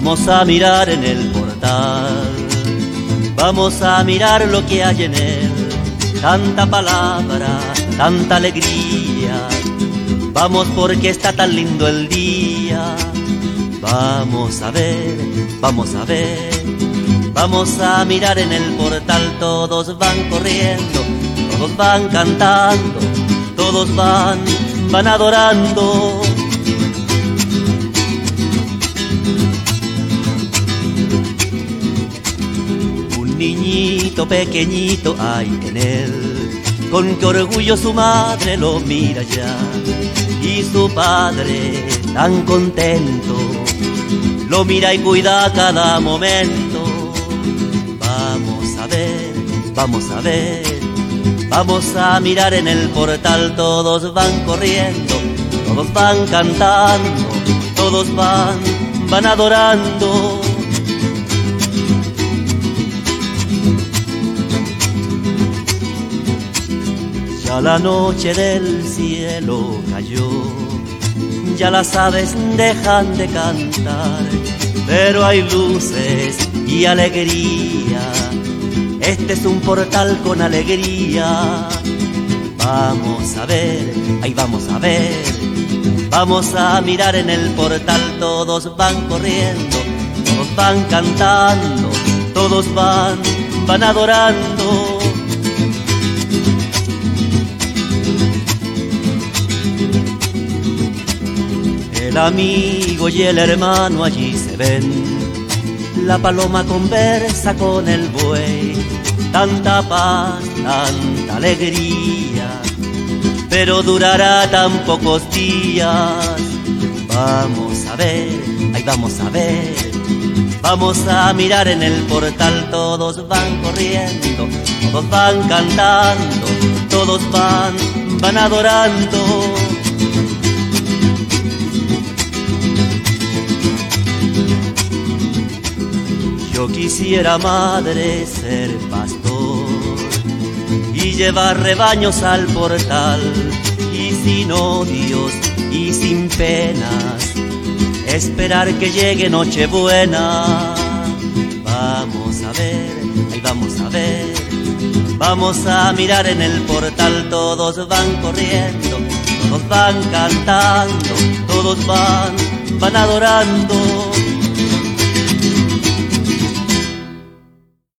Vamos a mirar en el portal, vamos a mirar lo que hay en él. Tanta palabra, tanta alegría. Vamos porque está tan lindo el día. Vamos a ver, vamos a ver. Vamos a mirar en el portal, todos van corriendo, todos van cantando, todos van adorando. Un niñito pequeñito hay en él, con qué orgullo su madre lo mira ya, y su padre tan contento lo mira y cuida a cada momento. Vamos a ver, vamos a ver, vamos a mirar en el portal, todos van corriendo, todos van cantando, todos van adorando. Ya la noche del cielo cayó, ya las aves dejan de cantar, pero hay luces y alegría. Este es un portal con alegría. Vamos a ver, ahí vamos a ver. Vamos a mirar en el portal, todos van corriendo, todos van cantando, todos van adorando. El amigo y el hermano allí se ven, la paloma conversa con el buey, tanta paz, tanta alegría, pero durará tan pocos días. Vamos a ver, ahí vamos a ver, vamos a mirar en el portal, todos van corriendo, todos van cantando, todos van adorando. Yo quisiera, madre, ser pastor y llevar rebaños al portal, y sin odios y sin penas esperar que llegue Nochebuena. Vamos a ver, ahí vamos a ver, vamos a mirar en el portal, todos van corriendo, todos van cantando, todos van adorando.